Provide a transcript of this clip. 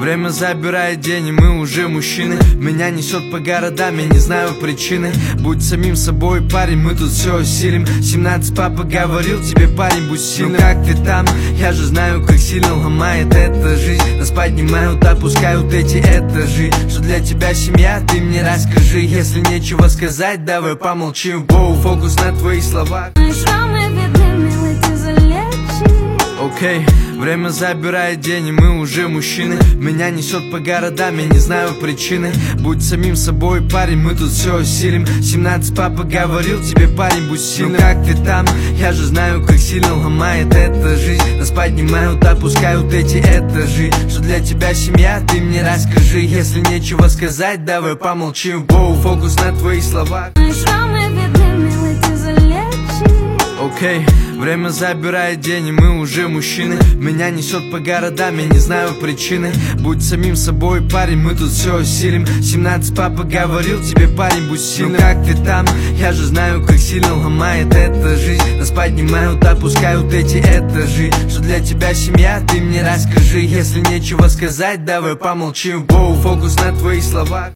время забирает день, и мы уже мужчины. Меня несет по городам, я не знаю причины. Будь самим собой, парень, мы тут все осилим. 17 папа говорил тебе, парень, будь сильным. Ну как ты там? Я же знаю, как сильно ломает эта жизнь. Нас поднимают, опускают эти этажи. Что для тебя семья, ты мне расскажи. Если нечего сказать, давай помолчим. Воу, фокус на твоих словах. Окей, время забирает день, и мы уже мужчины. Меня несет по городам, я не знаю причины. Будь самим собой, парень, мы тут все осилим. 17 папа говорил тебе, парень, будь сильным. Ну как ты там? Я же знаю, как сильно ломает эта жизнь. Нас поднимают, опускают эти этажи. Что для тебя семья, ты мне расскажи. Если нечего сказать, давай помолчим. Воу, фокус на твоих словах. Окей, время забирает день, и мы уже мужчины. Меня несет по городам, я не знаю причины. Будь самим собой, парень, мы тут все осилим. 17 папа говорил тебе, парень, будь сильным. Ну как ты там? Я же знаю, как сильно ломает эта жизнь. Нас поднимают, опускают эти этажи. Что для тебя семья, ты мне расскажи. Если нечего сказать, давай помолчим. Воу, фокус на твоих словах.